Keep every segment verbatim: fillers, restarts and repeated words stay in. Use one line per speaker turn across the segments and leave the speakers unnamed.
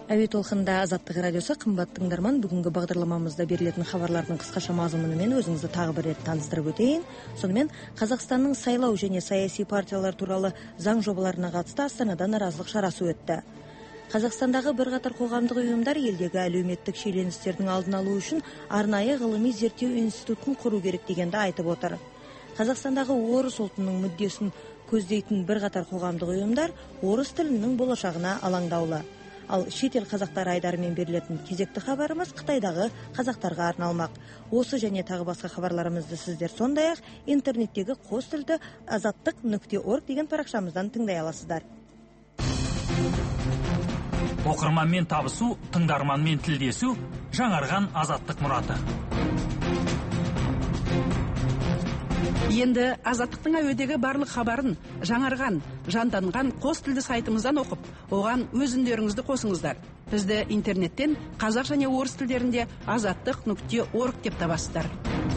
Әуе толқында Азаттық радиосы. Қымбатты тыңдарман, бүгінгі бағдарламамызда берілетін хабарлардың қысқаша мазмұнымен өзіңізді тағы бір рет таныстырып өтейін. Сонымен Қазақстанның сайлау және саяси партиялар туралы заң жобаларына қатысты Астанада наразылық шарасы өтті. Қазақстандағы бірқатар қоғамдық ұйымдар елдегі әлеуметтік шиеленістердің алдын алу үшін арнайы ғылыми зерттеу институтын құру керек дегенді айтып отыр. Қазақстандағы орыс ұлтының мүддесін көздейтін бірқатар қоғамдық ұйымдар орыс тілінің болашағына алаңдаулы. Ал шетел қазақтары айдарымен берілетін кезекті хабарымыз Қытайдағы қазақтарға арналмақ. Осы және тағы басқа хабарларымызды сіздер сондай-ақ интернеттегі қос тілді азаттық нүкте орг деген парақшамыздан тыңдай аласыздар.
Оқырманмен табысу, тыңдарманмен тілдесу, жаңарған азаттық мұраты.
Енді азаттықтың әуедегі барлық хабарын жаңарған, жанданған қос тілді сайтымыздан оқып, оған өз үндеріңізді қосыңыздар. Бізді интернеттен қазақ және орыс тілдерінде азаттық нүкте орг деп табасыздар.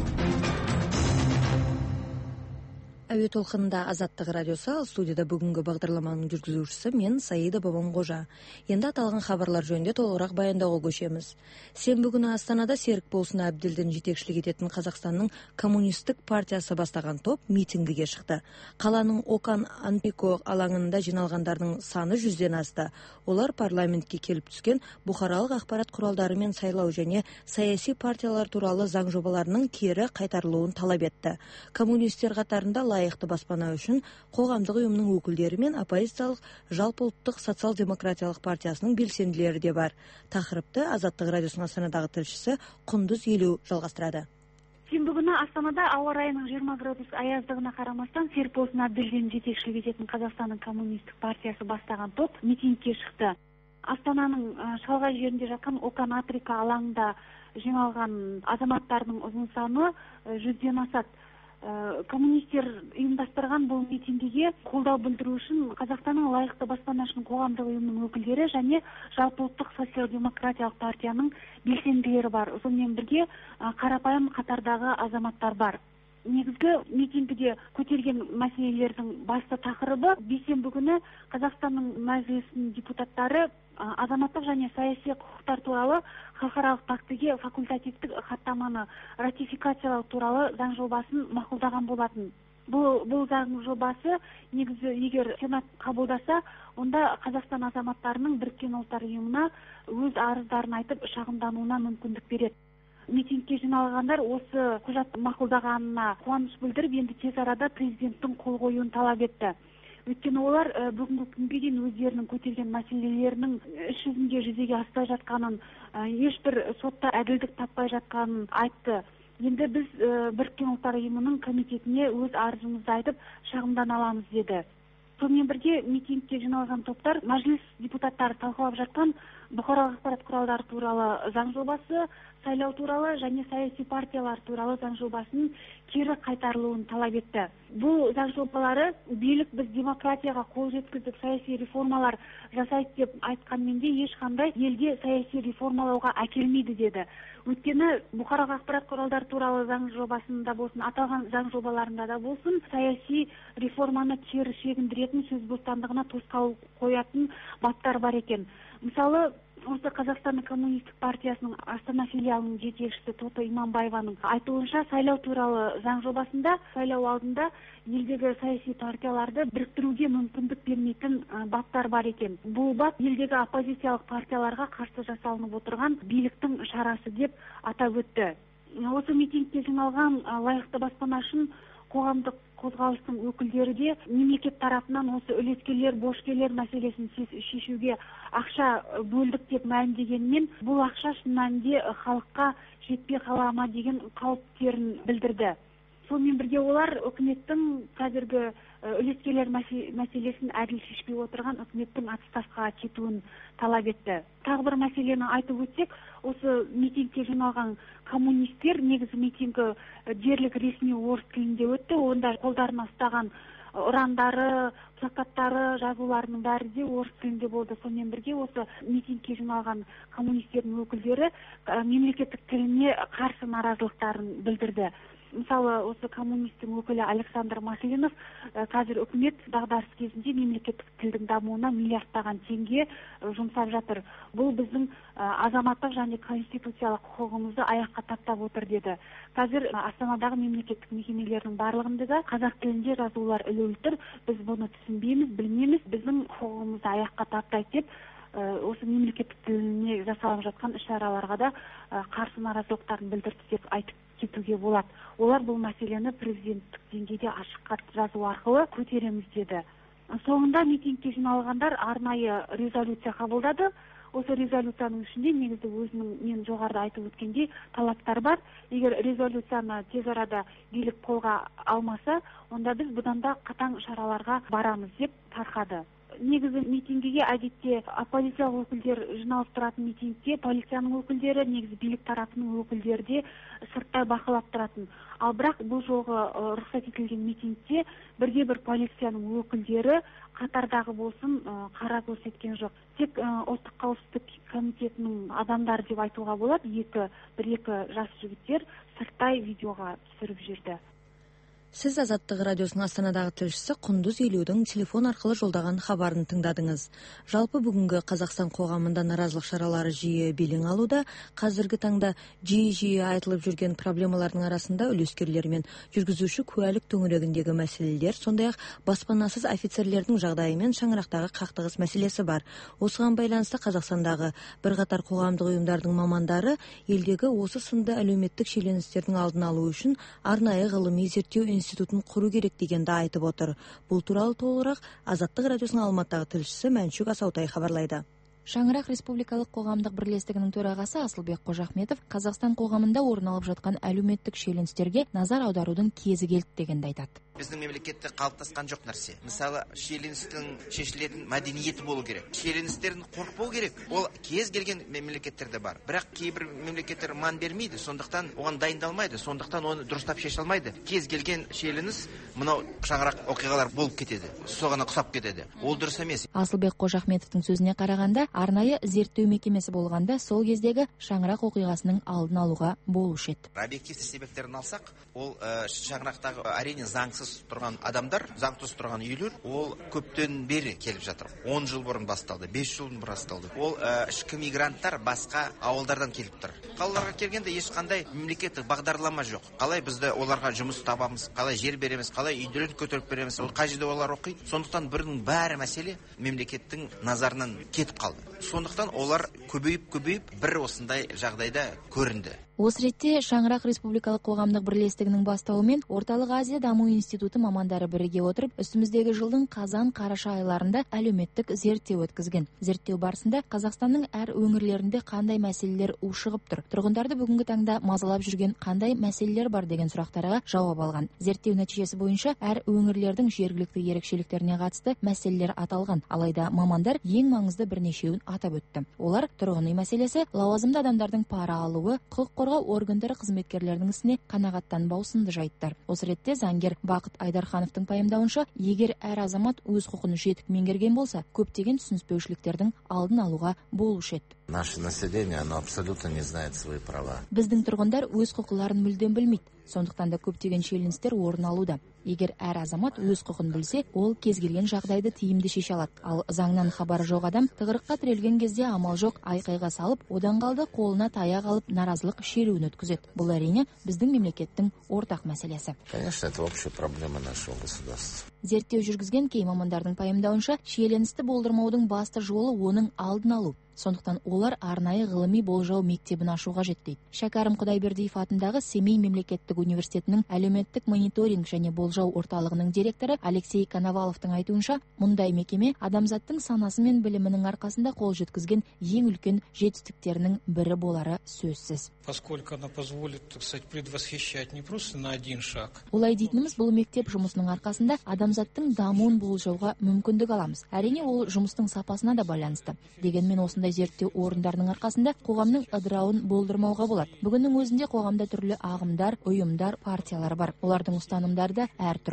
Әуе толқынында Азаттық радиосы, ал студияда бүгінгі бағдарламаның жүргізушісі мен Саида Бабамқожа. Енді аталған хабарлар жөнінде толығырақ баяндауға көшеміз. Сенбі күні Астанада Серік Болсын Әбділдің жетекшілік ететін Қазақстанның коммунистік партиясы бастаған топ митингіге шықты. Қаланың Окан Анпико алаңында жиналғандардың саны жүзден асты. Олар парламентке келіп түскен бұқаралық ақпарат құралдары мен сайлау және саяси партиялар туралы заң жобаларының кері қайтарылуын талап етті. Коммунистер қатарында лайықты баспана үшін қоғамдық ұйымның өкілдері мен оппозициялық жалпыұлттық социал-демократиялық партиясының белсенділері де бар. Тақырыпты Азаттық радиосының Астанадағы тілшісі Құндыз Елеу жалғастырады.
Сенбі күні Астанада ауа райының жиырма градус аяздығына қарамастан Серік Болсын Әбділдің жетекшілік ететін Қазақстанның коммунистік партиясы бастаған топ митингке шықты. Астананың шалғай жерінде жатқан Окан Анпико алаңында жиналған азаматтардың ұзын саны жүзден асады. Коммунистер ұйымдастырған бұл митингіге қолдау білдіру үшін Қазақстанның лайықты баспана үшін қоғамдық ұйымның өкілдері және жалпыұлттық социал-демократиялық партияның белсенділері бар. Сонымен бірге қарапайым қатардағы азаматтар бар. Негізгі митингіде көтерген мәселелердің басты тақырыбы бейсенбі күні Қазақстанның мәжілісінің депутаттары азаматтық және саяси құқықтар туралы халықаралық пактіге факультативтік хаттаманы ратификациялау туралы заң жобасын мақұлдаған болатын. Бұл, бұл заң жобасы негізі егер Сенат қабылдаса, онда Қазақстан азаматтарының Біріккен ұлттар ұйымына өз арыздарын айтып шағымдануына мүмкіндік береді. Митингке жиналғандар осы құжат мақұлдағанына қуаныш білдіріп, енді тез арада президенттің қол қоюын талап етті. Өйткені олар бүгінгі күнге дейін өздерінің көтерген мәселелерінің іс жүзінде жүзеге аспай жатқанын, ешбір сотта әділдік таппай жатқанын айтты. Енді біз Біріккен ұлттар ұйымының комитетіне өз арызымызды айтып шағымдана аламыз деді. Сонымен бірге митингке жиналған топтар мәжіліс депутаттары талқылап жатқан бұқаралық ақпарат құралдары туралы заң жобасы, сайлау туралы және саяси партиялар туралы заң жобасының кері қайтарылуын талап етті. Бұл заң жобалары билік біз демократияға қол жеткіздік, саяси реформалар жасайды деп айтқанмен де ешқандай елде саяси реформалауға әкелмейді деді. Өйткені бұқаралық ақпарат құралдары туралы заң жобасында болсын, аталған заң жобаларында да болсын, саяси реформаны кері шегіндіретін, сөз бостандығына тосқауыл қоятын баптар бар екен. Мысалы, осы Қазақстанның коммунистік партиясының Астана филиалының жетекшісі Тоты Иманбаеваның айтуынша, сайлау туралы заң жобасында сайлау алдында елдегі саяси партияларды біріктіруге мүмкіндік бермейтін баптар бар екен. Бұл бап елдегі оппозициялық партияларға қарсы жасалынып отырған биліктің шарасы деп атап өтті. Осы митингке жиналған лайықты баспана үшін қоғамдық қозғалыстың өкілдері де мемлекет тарапынан осы үлескерлер, борышкерлер мәселесін шешуге ақша бөлдік деп мәлімдегенмен, бұл ақша шын мәнінде халыққа жетпей қала ма деген қауіптерін білдірді. Сонымен бірге олар үкіметтің қазіргі үлескерлер мәселесін әділ шешпей отырған үкіметтің отставкаға кетуін талап етті. Тағы бір мәселені айтып өтсек, осы митингке жиналған коммунистер негізі митингі дерлік ресми орыс тілінде өтті. Онда қолдарына ұстаған ұрандары, плакаттары, жазуларының бәрі де орыс тілінде болды. Сонымен бірге осы митингке жиналған коммунистердің өкілдері мемлекеттік тіліне қарсы наразылықтарын білдірді. Мысалы, осы коммунистің өкілі Александр Маслинов қазір үкімет дағдарыс кезінде мемлекеттік тілдің дамуына миллиардтаған теңге жұмсап жатыр. Бұл біздің азаматтық және конституциялық құқығымызды аяққа таптап отыр деді. Қазір Астанадағы мемлекеттік мекемелердің барлығында да қазақ тілінде жазулар ілулі тұр. Біз бұны түсінбейміз, білмейміз, біздің құқығымызды аяққа таптайды деп осы мемлекеттік тіліне жасалып жатқан іс-шараларға да қарсы наразылықтарын білдірді деп айтып кетуге болады. Олар бұл мәселені президенттік деңгейде ашық хат жазу арқылы көтереміз деді. Соңында митингке жиналғандар арнайы резолюция қабылдады. Осы резолюцияның ішінде негізі өзінің мен жоғарыда айтып өткендей талаптар бар. Егер резолюцияны тез арада билік қолға алмаса, онда біз бұдан да қатаң шараларға барамыз деп тарқады. Негізі митингіге әдетте полициялық өкілдер жиналып тұратын митингке полицияның өкілдері, негізі билік тарапының өкілдері де сырттай бақылап тұратын. Ал бірақ бұл жолғы рұқсат етілген митингте бірде бір полицияның өкілдері қатардағы болсын қара көрсеткен жоқ. Тек ұлттық қауіпсіздік комитетінің адамдары деп айтуға болады, екі бір екі жас жігіттер сырттай видеоға түсіріп жүрді.
Сіз Азаттық радиосының Астанадағы тілшісі Құндыз Елеудің телефон арқылы жолдаған хабарын тыңдадыңыз. Жалпы бүгінгі Қазақстан қоғамында наразылық шаралары жиі белең алуда. Қазіргі таңда жиі-жиі айтылып жүрген проблемалардың арасында үлескерлер мен жүргізуші куәлік төңірегіндегі мәселелер, сондай-ақ баспанасыз офицерлердің жағдайы мен шаңырақтағы қақтығыс мәселесі бар. Осыған байланысты Қазақстандағы бірқатар қоғамдық ұйымдардың мамандары елдегі осы сынды әлеуметтік шиеленістердің алдын алу үшін арнайы ғылыми зерттеу институтын құру керек дегенді айтып отыр. Бұл туралы толығырақ Азаттық радиосының Алматыдағы тілшісі Мәншүк Асаутай хабарлайды.
Шаңырақ республикалық қоғамдық бірлестігінің төрағасы Асылбек Қожахметов Қазақстан қоғамында орын алып жатқан әлеуметтік шиеленістерге назар аударудың кезі келді дегенді айтады.
Біздің мемлекетте қалыптасқан жоқ нәрсе. Мысалы, шиеленістің шешілетін мәдениеті болу керек. Шиеленістерін қорқпау керек. Ол кез келген мемлекеттерде бар. Бірақ кейбір мемлекеттер ман бермейді, сондықтан оған дайындалмайды, сондықтан оны дұрыстап шеше алмайды. Кез келген шиеленіс мынау шаңырақ оқиғалар болып кетеді. Соған ұқсап кетеді. Ол дұрыс емес.
Асылбек Қожахметовтың сөзіне қарағанда, арнайы зерттеу мекемесі болғанда сол кездегі шаңырақ оқиғасының алдын алуға болушы еді.
Объективті себептерін алсақ, ол шаңырақтағы әрине заңсыз тұрған адамдар, заңсыз тұрған үйлер, ол көптен бері келіп жатыр. он жыл бұрын басталды, бес жыл бұрын басталды. Ол ішкі мигранттар басқа ауылдардан келіп тұр. Қалаларға келгенде ешқандай мемлекеттік бағдарлама жоқ. Қалай бізді оларға жұмыс табамыз, қалай жер береміз, қалай үйден көтеріп береміз, ол қай жерде олар оқиды. Сондықтан бірінің бәрі мәселе мемлекеттің назарынан кетіп қалды. Сондықтан олар көбейіп-көбейіп бір осындай жағдайда көрінді.
Осы ретте Шаңырақ республикалық қоғамдық бірлестігінің бастауымен Орталық Азия даму институты мамандары біріге отырып, үстіміздегі жылдың қазан-қараша айларында әлеуметтік зерттеу өткізген. Зерттеу барысында Қазақстанның әр өңірлерінде қандай мәселелер ушығып тұр, тұрғындарды бүгінгі таңда мазалап жүрген қандай мәселелер бар деген сұрақтарға жауап алған. Зерттеу нәтижесі бойынша әр өңірлердің жергілікті ерекшеліктеріне қатысты мәселелер аталған. Алайда мамандар ең маңызды бірнешеуін атап өтті. Олар тұрғын үй мәселесі, лауазымды адамдардың пара алуы, құқық қорғау органдары қызметкерлерінің ісіне қанағаттанбау сынды жайттар. Осы ретте заңгер Бақыт Айдархановтың пайымдауынша, егер әр азамат өз құқын жетік меңгерген болса, көптеген түсініспеушіліктердің алдын алуға болушы еді.
Наше население, оно абсолютно не знает свои права.
Біздің тұрғындар өз құқыларын мүлдем білмейді. Сондықтан да көптеген шиеленістер орын алуда. Егер әр азамат өз құқын білсе, ол кез келген жағдайды тиімді шеше алады. Ал заңнан хабары жоқ адам тығырыққа тірелген кезде амал жоқ айқайға салып, одан қалды қолына таяқ алып наразылық шеруін өткізеді. Бұл әрине біздің мемлекеттің ортақ мәселесі.
Конечно, это общая проблема нашего государства.
Зерттеу жүргізген кей мамандардың пайымдауынша, шиеленісті болдырмаудың басты жолы оның алдын алу. Сондықтан олар арнайы ғылыми болжау мектебін ашуға жетті. Шәкәрім Құдайбердиев атындағы Семей мемлекеттік университетінің әлеуметтік мониторинг және болжау орталығының директоры Алексей Коноваловтың айтуынша, мұндай мекеме адамзаттың санасы мен білімінің арқасында қол жеткізген ең үлкен жетістіктерінің бірі болары сөзсіз.
Поскольку она позволит, так сказать, предвосхищать не просто на один шаг.
Олай дейтініміз, бұл мектеп жұмысының арқасында адамзаттың дамуын болжауға мүмкіндік аламыз. Әрине, ол жұмыстың сапасына да байланысты. Дегенмен осындай зерттеу орындарының арқасында қоғамның ыдырауын болдырмауға болады. Бүгіннің өзінде қоғамда түрлі ағымдар, ұйымдар, партиялар бар. Олардың ұстанымдары да әртүрлі.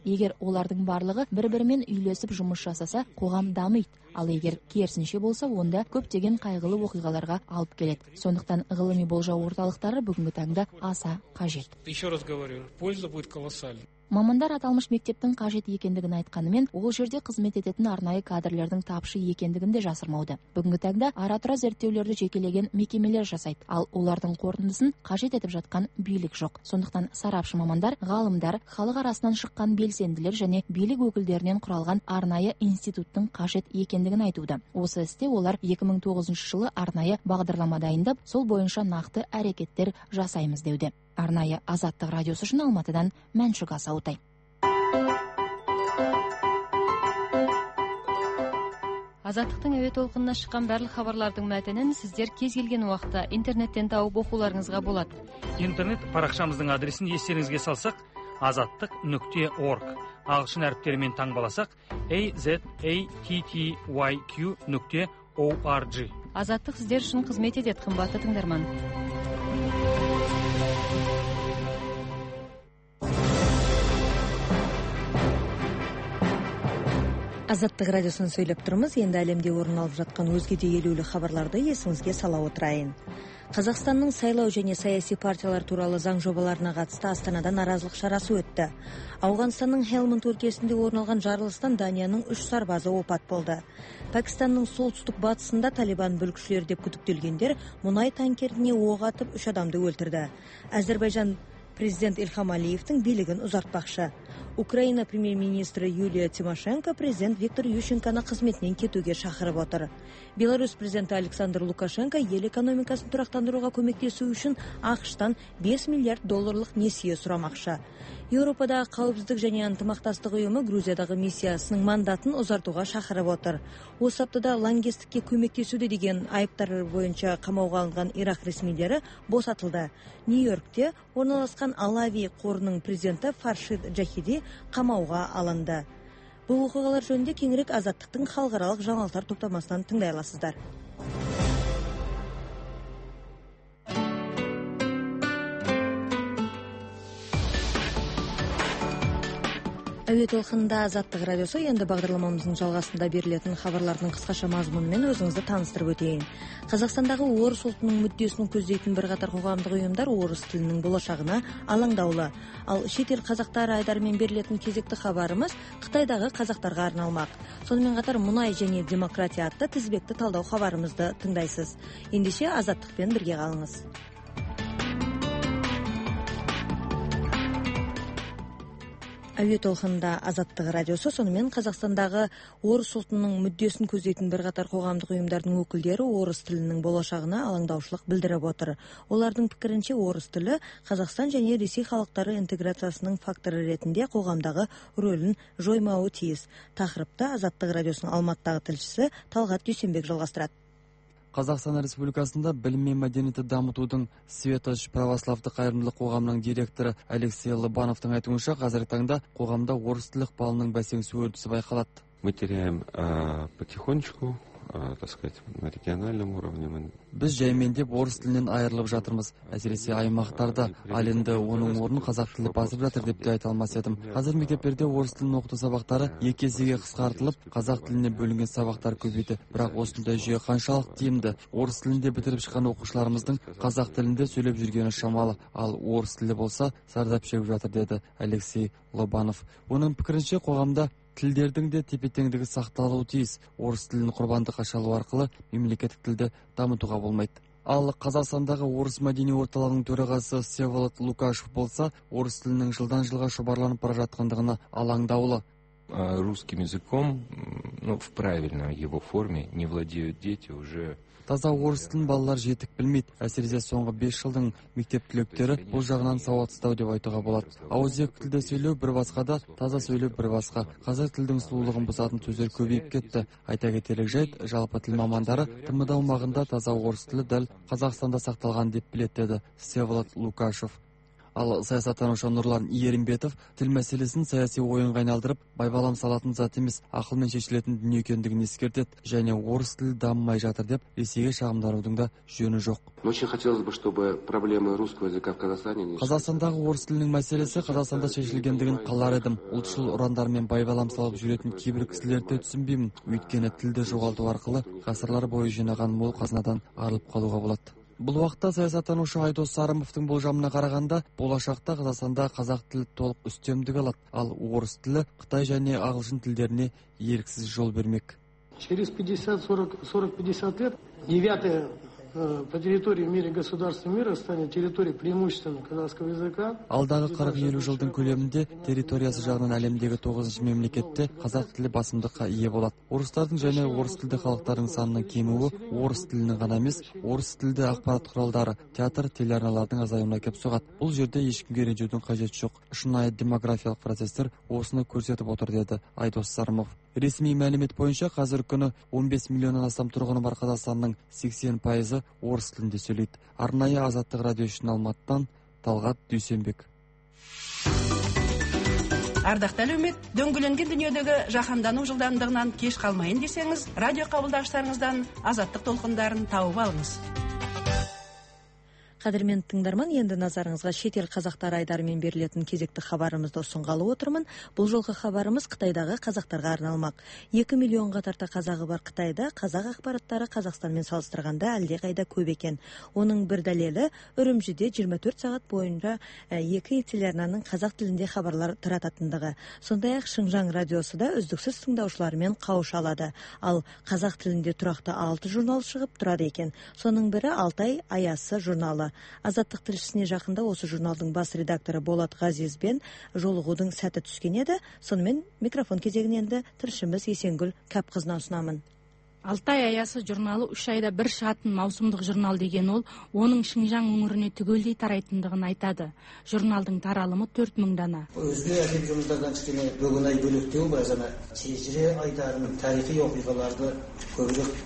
Егер олардың барлығы бір-бірімен үйлесіп жұмыс жасаса, қоғам дамиды. Ал егер керісінше болса, онда көптеген қайғылы оқиғаларға алып келеді. Сондықтан ғылыми болжау орталықтары бүгінгі таңда аса қажет.
Еще раз говорю, польза будет колоссальной.
Мамандар аталмыш мектептің қажет екендігін айтқанымен, ол жерде қызмет ететін арнайы кадрлердің тапшы екендігін де жасырмауда. Бүгінгі таңда ара-тұра зерттеулерді жекелеген мекемелер жасайды, ал олардың қорытындысын қажет етіп жатқан билік жоқ. Сондықтан сарапшы мамандар, ғалымдар, халық арасынан шыққан белсенділер және билік өкілдерінен құралған арнайы институттың қажет екендігін айтуда. Осы істе олар екі мың тоғызыншы жылы арнайы бағдарлама дайындап, сол бойынша нақты әрекеттер жасаймыз деуде. Арнайы Азаттық радиосы үшін Алматыдан Мәншүк Асаутай.
Азаттықтың әуе толқынына шыққан барлық хабарлардың мәтінін сіздер кез келген уақытта интернеттен тауып оқуларыңызға болады.
Интернет парақшамыздың адресін естеріңізге салсақ, азаттық нүкте орг. Ағылшын әріптерімен таңбаласақ, azattyq нүкте орг.
Азаттық сіздер үшін қызмет етеді, қымбатты тыңдарман. Азаттық радиосын сөйлеп тұрмыз. Енді әлемде орын алып жатқан өзге де елеулі хабарларды есіңізге сала отырайын. Қазақстанның сайлау және саяси партиялар туралы заң жобаларына қатысты Астанада наразылық шарасы өтті. Ауғанстанның Хелманд өлкесінде орын алған жарылыстан Данияның үш сарбазы опат болды. Пәкістанның солтүстік батысында Талибан бүлікшілері деп күдіктелгендер мұнай танкеріне оқ атып үш адамды өлтірді. Әзербайжан президент Ильхам Алиевтің билігін ұзартпақшы. Украина премьер-министрі Юлия Тимошенко президент Виктор Ющенконы қызметінен кетуге шақырып отыр. Беларусь президенті Александр Лукашенко ел экономикасын тұрақтандыруға көмектесу үшін ақш-тан бес миллиард долларлық несие сұрамақшы. Еуропадағы қауіпсіздік және ынтымақтастық ұйымы Грузиядағы миссиясының мандатын ұзартуға шақырып отыр. Осы аптада лаңкестікке көмектесуде деген айыптар бойынша қамауға алынған Ирак ресмилері босатылды. Нью-Йоркте орналасқан Алави қорының президенті Фаршид Джахиди қамауға алынды. Бұл оқиғалар жөнінде кеңірек Азаттықтың халықаралық жаңалықтар топтамасынан тыңдай аласыздар. Әуе толқынында Азаттық радиосы. Енді бағдарламамыздың жалғасында берілетін хабарлардың қысқаша мазмұнымен өзіңізді таныстырып өтейін. Қазақстандағы орыс ұлтының мүддесін көздейтін бірқатар қоғамдық ұйымдар орыс тілінің болашағына алаңдаулы. Ал шетел қазақтары айдарымен берілетін кезекті хабарымыз Қытайдағы қазақтарға арналмақ. Сонымен қатар мұнай және демократия атты тізбекті талдау хабарымызды тыңдайсыз. Ендеше Азаттықпен бірге қалыңыз. Әуе толқынында Азаттық радиосы. Сонымен Қазақстандағы орыс ұлтының мүддесін көздейтін бірқатар қоғамдық ұйымдардың өкілдері орыс тілінің болашағына алаңдаушылық білдіріп отыр. Олардың пікірінше орыс тілі Қазақстан және Ресей халықтары интеграциясының факторы ретінде қоғамдағы рөлін жоймауы тиіс. Тақырыпты Азаттық радиосының Алматыдағы тілшісі Талғат Дүйсенбек жалғастырады.
Қазақстан Республикасында білім мен мәдениетті дамытудың Светоч православды қайырымдылық қоғамының директоры Алексей Лобановтың айтуынша, қазіргі таңда қоғамда орыс тілі ықпалының бәсеңсу үрдісі байқалады.
Мы теряем а, потихонечку, а, так сказать, на региональном уровне. Мы...
Біз жаймендеп орыс тілінен айырылып жатырмыз. Әсіресе аймақтарда, ал енді оның орнын қазақ тілі басып жатыр деп те айта алмас едім. Қазір мектептерде орыс тілін оқыту сабақтары екі есеге қысқартылып, қазақ тіліне бөлінген сабақтар көбейді. Бірақ осындай жүйе қаншалық тиімді? Орыс тілінде бітіріп шыққан оқушыларымыздың қазақ тілінде сөйлеп жүргені шамалы, ал орыс тілі болса зардап шегіп жатыр, деді Алексей Лобанов. Оның пікірінше, қоғамда тілдердің де тепе-теңдігі сақталуы тиіс. Орыс тілін құрбандыққа шалу арқылы мемлекеттік тілді дамытуға болмайды. Ал Қазақстандағы орыс мәдени орталығының төрағасы Всеволод Лукашев болса, орыс тілінің жылдан жылға шұбарланып бара жатқандығына алаңдаулы.
Русским языком, ну, в правильной его форме не владеют дети уже.
Таза орыс тілін балалар жетік білмейді. Әсіресе соңғы бес жылдың мектеп түлектері бұл жағынан сауатсыздау деп айтуға болады. Ауызекі тілде сөйлеу бір басқа, таза сөйлеу бір басқа. Қазір тілдің сұлулығын бұзатын сөздер көбейіп кетті. Айта кетерлік жайт, жалпы тіл мамандары тмд аумағында таза орыс тілі дәл Қазақстанда сақталған деп біледі, деді Всеволод Лукашев. Ал саясаттанушы Нурлан Иерімбетов тил мәселесін саяси ойынға айналдырып, байбалам салатын зат емес, ақылмен шешілетін дүние екендігін ескертеді, және орыс тілі дамымай жатыр деп Ресейге шағымданудың да жөні жоқ.
Очень хотелось бы, чтобы проблемы русского языка в Казахстане...
Қазақстандағы орыс тілінің мәселесі Қазақстанда шешілгендігін қалар едім. Ұлтшыл ұрандармен байбалам салып жүретін кейбір кісілерді түсінбеймін. Өйткені тілді жоғалту арқылы ғасырлар бойы жинаған мол қазынадан арылып қалуға болады. Бұл уақытта саясаттанушы Айдос Сарымовтың болжамына қарағанда, болашақта Қазақстанда қазақ тілі толық үстемдік алады, ал орыс тілі Қытай және ағылшын тілдеріне еріксіз жол бермек.
Через пятьдесят сорок пятьдесят лет девятое по территории в мире государства мира станет территорией преимущественно казахского языка.
Алдағы қырық-елу жылдың көлемінде территориясы жағынан әлемдегі тоғызыншы мемлекетте қазақ тілі басымдыққа ие болады. Орыстардың және орыс тілді халықтардың санының кемуі орыс тілінің ғана емес, орыс тілді ақпарат құралдары, театр, телеарналардың азаюына әкеп соғады. Бұл жерде ешкімге ренжудің қажеті жоқ. Шынайы демографиялық процестер осыны көрсетіп отыр, деді Айдос Сарымов. Ресми мәлімет бойынша қазір күні он бес миллионнан астам тұрғыны бар Қазақстанның сексен пайызы орыс тілінде сөйлейді. Арнайы Азаттық радио үшін Алматыдан Талғат Дүйсенбек.
Ардақты әлеумет, дөңгеленген дүниедегі жаһандану жылдамдығынан кеш қалмайын десеңіз, радио қабылдағыштарыңыздан Азаттық толқындарын тауып алыңыз.
Қадірмен тыңдарман, енді назарыңызға шетел қазақтары айдарымен берілетін кезекті хабарымызды ұсынғалы отырмын. Бұл жолғы хабарымыз Қытайдағы қазақтарға арналмақ. екі миллионға тарта қазағы бар Қытайда қазақ ақпараттары Қазақстанмен салыстырғанда әлдеқайда көп екен. Оның бір дәлелі Үрімжіде жиырма төрт сағат бойынша екі телеарнаның қазақ тілінде хабарлар тарататындығы. Сондай-ақ Шыңжаң радиосы да үздіксіз тыңдаушылармен қауыша алады. Ал қазақ тілінде тұрақты алты журнал шығып тұрады екен. Соның бірі Алтай Аясы журналы. Азаттық тілшісіне жақында осы журналдың бас редакторы Болат Ғазизбен жолығудың сәті түскен еді. Сонымен микрофон кезегін енді тілшіміз Есенгүл Кәпқызына ұсынамын.
Алтай Аясы журналы үш айда бір шығатын маусымдық журнал деген ол, оның Шыңжаң өңіріне түгелдей тарайтындығын айтады. Журналдың таралымы төрт мың дана.
Өзге әдеби журналдардан кішкене бөгін ай бөлектеу бар, жаңа шежіре айдарының тарихи оқиғаларды көбірек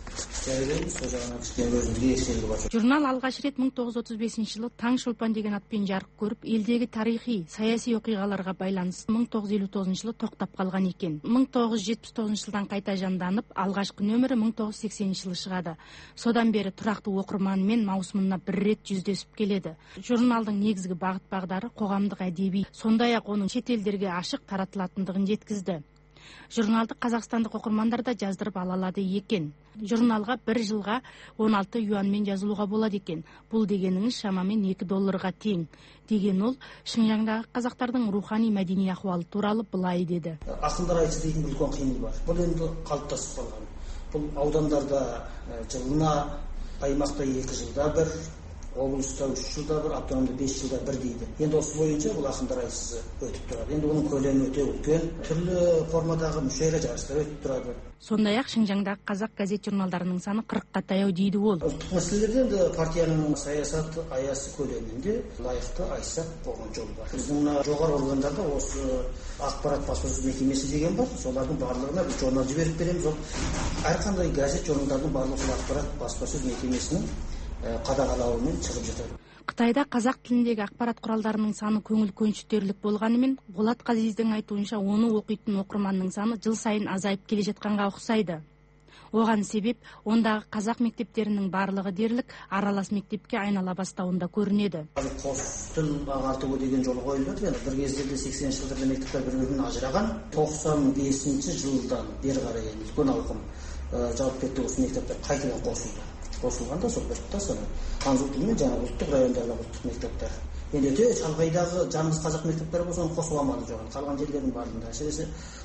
Журнал алғаш рет мың тоғыз жүз отыз бесінші жылы Таң Шолпан деген атпен жарық көріп, елдегі тарихи, саяси оқиғаларға байланысты мың тоғыз жүз елу тоғызыншы жылы тоқтап қалған екен. мың тоғыз жүз жетпіс тоғызыншы жылдан қайта жанданып, алғашқы нөмірі мың тоғыз жүз сексенінші жылы шығады. Содан бері тұрақты оқырманымен маусымына бір рет жүздесіп келеді. Журналдың негізгі бағыт-бағдары қоғамдық әдеби, сондай-ақ оның шетелдерге ашық таратылатындығын жеткізді. Журналды қазақстандық оқырмандар да жаздырып ала алады екен. Журналға бір жылға он алты юанмен жазылуға болады екен. Бұл дегеніңіз шамамен екі долларға тең. Деген ол Шыңжаңдағы қазақтардың рухани мәдени ахуалы туралы былай деді.
Ақындар айтысы дейтін үлкен қиындық бар. Бұл енді қалыптасып қалған. Бұл аудандарда жылына, аймақта екі жылда бір, облыста үш жылда бір, автономды бес жылда бір дейді. Енді осы бойынша бұл ақындар айтысы өтіп тұрады. Енді оның көлемі өте үлкен, түрлі формадағы мүшәйра жарыстар өтіп тұрады.
Сондай-ақ Шыңжаңдағы қазақ газет журналдарының саны қырыққа таяу дейді ол.
Ұлттық мәселелерде енді партияның саясат аясы көлемінде лайықты айтсақ болған жол бар. Біздің жоғары органдарда осы ақпарат баспасөз мекемесі деген бар. Солардың барлығына біз журнал жіберіп береміз. Ол әрқандай газет журналдардың барлығы ақпарат баспасөз мекемесінің қадағалауымен шығып жатады.
Қытайда қазақ тіліндегі ақпарат құралдарының саны көңіл көншітерлік болғанымен, Болат Ғазиздің айтуынша оны оқитын оқырманның саны жыл сайын азайып келе жатқанға ұқсайды. Оған себеп ондағы қазақ мектептерінің барлығы дерлік аралас мектепке айнала бастауында көрінеді.
Қос тіл ағарту деген жол қойылды. Бір кездерде сексенінші жылдарда мектептер бір-бірінен ажыраған. тоқсан бесінші жылдан бері қарай үлкен ауқым жауап кетті, осы мектептер қайтадан қосылды. Қосылғанда сол біртұтас Ханзу тілі мен жаңа ұлттық райондардағы ұлттық мектептер. Енді өте шалғайдағы жалғыз қазақ мектептері болса, оны қосуға амалы жоқ. Қалған жерлердің барлығында әсіресе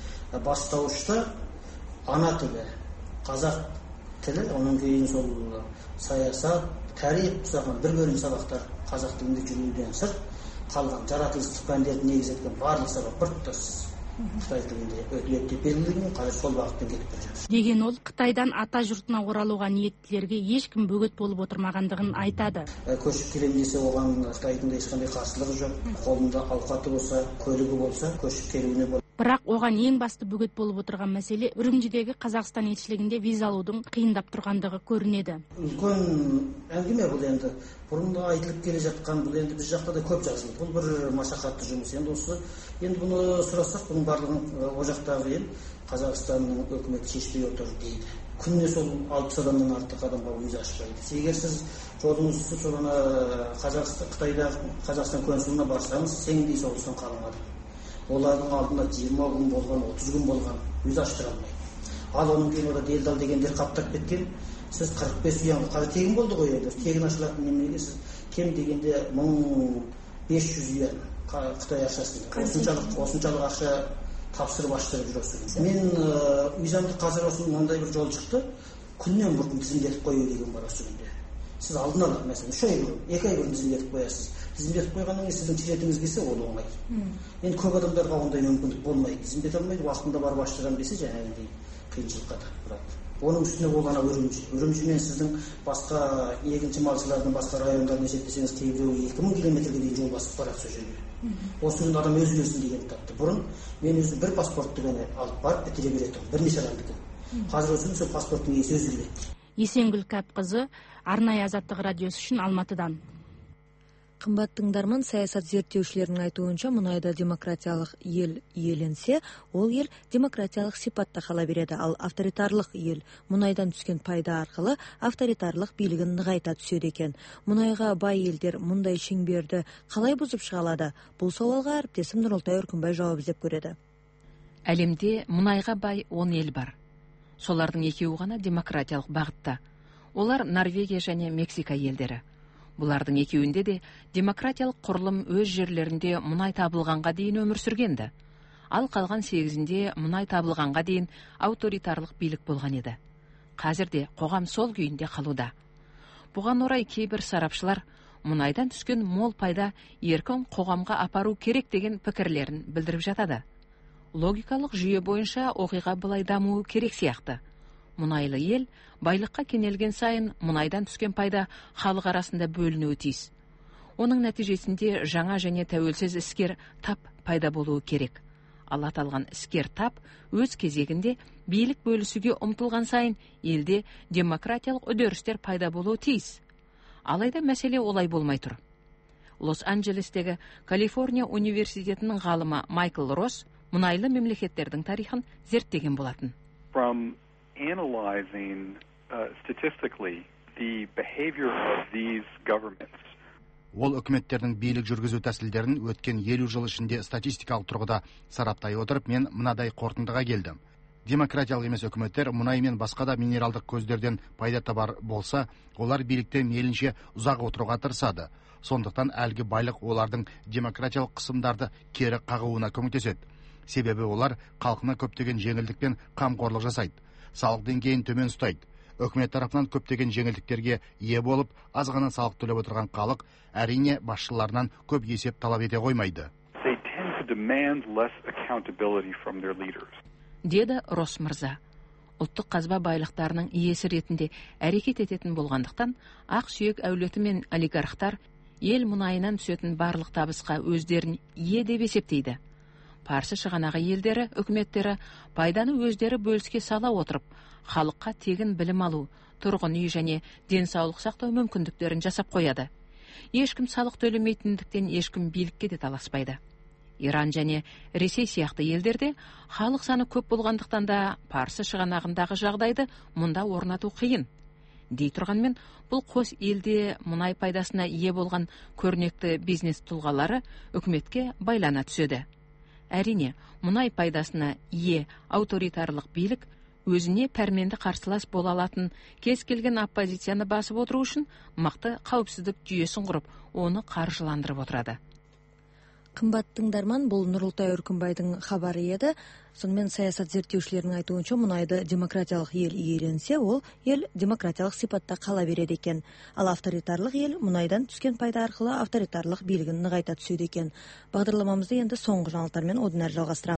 бастауышта ана тілі, қазақ тілі, оның кейін сол саясат, тарих ұсаған бір бөлім сабақтар қазақ тілінде жүруден сырт, қалған жаратылыстық пәндерді негіз еткен барлық сабақ біртұтас Қытай тілінде өтіледі деп белгіленген, қазір сол бағытпен кетіп бара жатыр.
Деген ол Қытайдан ата жұртына оралуға ниеттілерге ешкім бөгет болып отырмағандығын айтады.
Көшіп келем десе, оған Қытайдың да ешқандай қарсылығы жоқ. Қолында ауқаты болса, көлігі болса, көшіп келуіне болады.
Бирок оган эң басты бөгөт болуп отурган маселе Үрүмчүдөгү Казакстан элчилигинде виза алуудун кыйындап тургандыгы көрүнөдү.
Үлкөн әңгіме бұл енді. Бұрында айтылып келе жатқан, бұл енді біз жақта да көп жазылды. Бұл бір машақатты жұмыс. Енді осы, енді бұны сұрасақ, бұның барлығын о жақтағы ел Қазақстанның өкіметі шешпей отыр дейді. Күніне сол алпыс адамнан артық адамға виза ашпайды. Егер сіз жолыңыз сол Қазақстан, Қытайда Қазақстан консулына барсаңыз, сеңдей соғыстан қалмады. Олардың алдында жиырма күн болған, отыз күн болған, виза аштыра алмайды. Ал оның кейін ода делдал дегендер қаптап кеткен. Сіз қырық бес ұяң, қазір тегін болды ғой енді. Тегін ашылатын немеге сіз кем дегенде мың бес жүз ұян Қытай ақшасында. Осыншалық, осыншалық ақша тапсырып аштырып жүресіз. Мен визамды қазір осы мынандай бір жол шықты. Күннен бұрын тізімдетіп қою деген бар осы күнде. Сіз алдын ала, мәселен, үш ай бұрын, екі ай бұрын тізімдетіп қоясыз. Тізімдетіп қойғаннан кейін сіздің тижетіңіз келсе, ол оңай. Енді көп адамдарға ондай мүмкіндік болмайды. Тізімдете алмайды, уақытында барып аштырам десе, жаңағындай қиыншылыққа тұрады. Оның үстіне ол ана Үрүмчи. Үрүмчимен сіздің басқа екінші малшылардың басқа райондарын есептесеңіз, кейбіреуі екі мың километрге дейін жол басып барады сол жерге. Осы күні адам өзі келсін деген тапты. Бұрын мен өзі бір паспортты ғана алып барып бітіре беретін, бірнеше адамдікі. Қазір осы сол паспорттың иесі өзі келеді.
Есенгүл Кәпқызы, Арнайы Азаттық радиосы үшін Алматыдан.
Кымбат тыңдарман, саясат зерттеушілерінің айтуынша, мұнайда демократиялық ел иеленсе, ол ел демократиялық сипатта қала береді, ал авторитарлық ел мұнайдан түскен пайда арқылы авторитарлық билігін нығайта түседі екен. Мұнайға бай елдер мұндай шеңберді қалай бұзып шыға алады? Бұл сауалға әріптесім Нұролтай Өркінбай жауап іздеп көреді.
Әлемде мұнайға бай он ел бар. Солардың екеуі ғана демократиялық бағытта. Олар Норвегия және Мексика елдері. Бұлардың екеуінде де демократиялық құрылым өз жерлерінде мұнай табылғанға дейін өмір сүргенді. Ал қалған сегізінде мұнай табылғанға дейін авторитарлық билік болған еді. Қазірде қоғам сол күйінде қалуда. Бұған орай кейбір сарапшылар мұнайдан түскен мол пайда еркін қоғамға апару керек деген пікірлерін білдіріп жатады. Логикалық жүйе бойынша оқиға былай дамуы керек сияқты. Мұнайлы ел байлыққа кенелген сайын мұнайдан түскен пайда халық арасында бөлінуі тиіс. Оның нәтижесінде жаңа және тәуелсіз іскер тап пайда болуы керек. Ал аталған іскер тап өз кезегінде билік бөлісуге ұмтылған сайын елде демократиялық үдерістер пайда болуы тиіс. Алайда мәселе олай болмай тұр. Лос-Анджелестегі Калифорния университетінің ғалымы Майкл Росс мұнайлы мемлекеттердің тарихын зерттеген болатын.
From analyzing uh, statistically the behavior of these governments.
Ол үкіметтердің билік жүргізу тәсілдерін өткен елу жыл ішінде статистикалық тұрғыда сараптай отырып, мен мынадай қорытындыға келдім. Демократиялық емес үкіметтер мұнай мен басқа да минералдық көздерден пайда табар болса, олар билікте мейлінше ұзақ отыруға тырысады. Сондықтан әлгі байлық олардың демократиялық қысымдарды кері қағуына көмектеседі. Себебі олар халқына көптеген жеңілдікпен қамқорлық жасайды. Салық деңгейін төмен ұстайды. Өкімет тарапынан көптеген жеңілдіктерге ие болып, аз ғана салық төлеп отырған халық әрине басшыларынан көп есеп талап ете қоймайды.
Деді Росс мырза. Ұлттық қазба байлықтарының иесі ретінде әрекет ететін болғандықтан, ақ сүйек әулеті мен олигархтар ел мұнайынан түсетін барлық табысқа өздерін ие деп есептейді. Парсы шығанағы елдері, үкіметтері пайданы өздері бөліске сала отырып, халыққа тегін білім алу, тұрғын үй және денсаулық сақтау мүмкіндіктерін жасап қояды. Ешкім салық төлемейтіндіктен ешкім билікке де таласпайды. Иран және Ресей сияқты елдерде халық саны көп болғандықтан да Парсы шығанағындағы жағдайды мұнда орнату қиын. Дей тұрғанмен, бұл қос елде мұнай пайдасына ие болған көрнекті бизнес тұлғалары үкіметке байлана түседі. Әрине, мұнай пайдасына ие авторитарлық билік өзіне пәрменді қарсылас бола алатын кез келген оппозицияны басып отыру үшін мықты қауіпсіздік жүйесін құрып, оны қаржыландырып отырады.
Қымбат тыңдарман, бұл Нұролтай Өркінбайдың хабары еді. Сонымен саясат зерттеушілерінің айтуынша, мұнайды демократиялық ел иеленсе, ол ел демократиялық сипатта қала береді екен. Ал авторитарлық ел мұнайдан түскен пайда арқылы авторитарлық билігін нығайта түседі екен. Бағдарламамызды енді соңғы жаңалықтармен одан әрі жалғастырамыз.